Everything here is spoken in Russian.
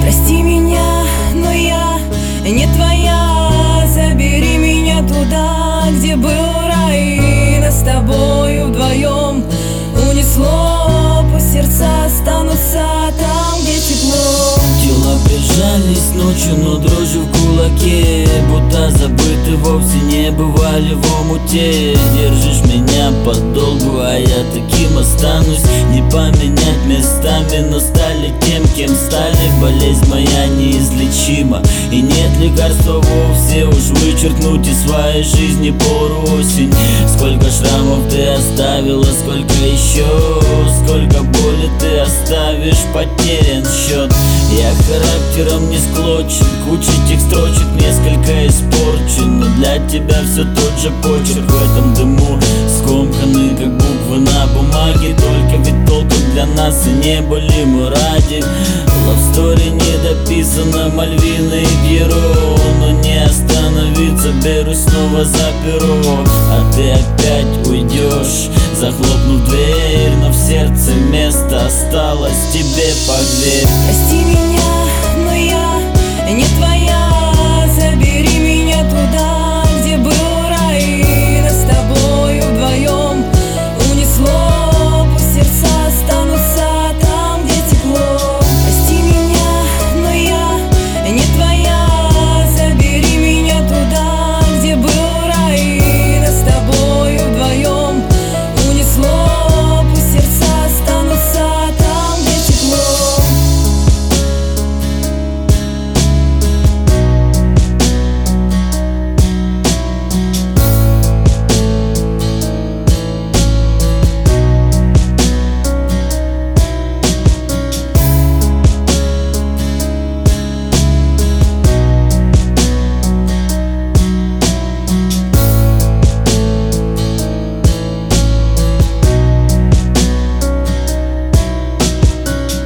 Прости меня, но я не твоя. Забери меня туда, где был рай. Нас с тобою вдвоем унесло. Пусть сердца останутся там, где тепло. Тела прижались ночью, но дрожью в кулаке, будто забыты вовсе не бывали в омуте. Держишь меня подолгу, а я таким останусь. Не поменять местами, но стали тем, кем стали. Болезнь моя неизлечима, и нет лекарства вовсе. Уж вычеркнуть из своей жизни пору осень. Сколько шрамов ты оставила, сколько еще, сколько боли ты оставишь, потерян счет. Я характером не склочен, куча этих строчек несколько испорчен, но для тебя все тот же почерк в этом дыму, скомканы как буквы на бумаге. Только ведь толком для нас и не были мы ради. Love story не дописана Мальвиной и Пьеро, но не остановиться, берусь снова за перо. А ты опять уйдешь, захлопнув дверь, но в сердце место осталось, тебе поверь. Прости меня,